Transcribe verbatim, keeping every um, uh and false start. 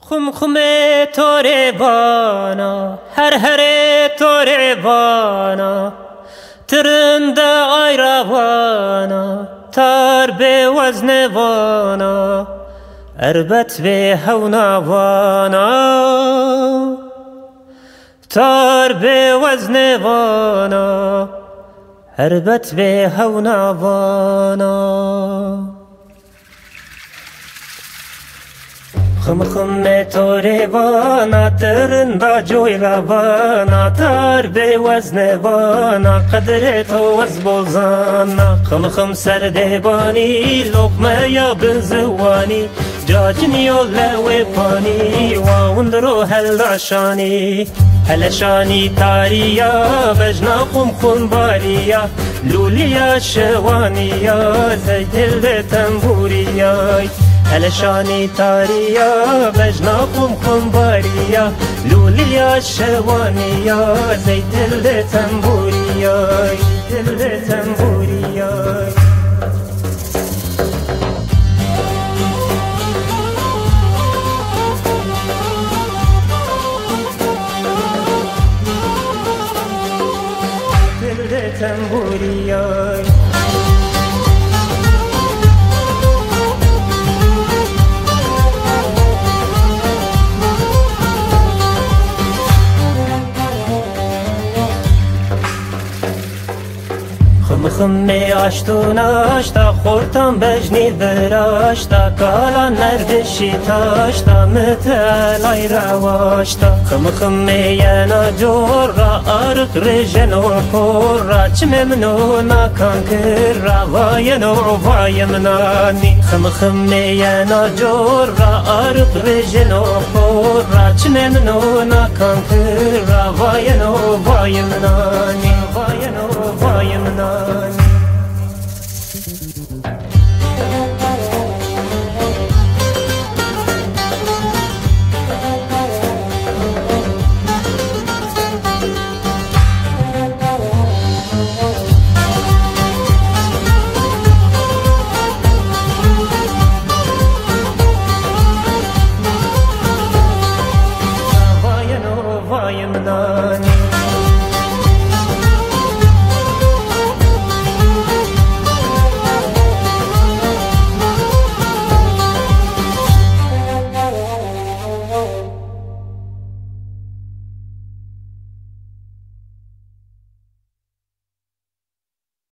خم خم توریوانا هر هر توریوانا ترند ایروانا تار به وزن وانا اربت به هوناوانا تار به وزن وانا اربت به هوناوانا خم خم توریوانا ترندا جوی روانا تار به وزن وانا قدر تو از بوزانا خم خم سردبانی لقمه یا بزوانی جاجنی و لوی پانی واوندرو هلاشانی هلشانی تاریا بجنا خم خم باریا لولیا شوانیا زیدل تنبوریا هلشانی تاریا بجنا خم خم باریا لولیا شوانیا زیدل تنبوریا دل تنبوریا تنبوریا خم خم آشتو ناشتا خورتم بجنی براشتا کالا نردشی تاشتا متلای رواشتا خم خم ینا جورا آرق رجنو خورا چم منو ناکان کرا واینو وایمنانی خم خم ینا جورا آرق رجنو خورا چم منو ناکان کرا واینو وایمنانی واینو وایمنانی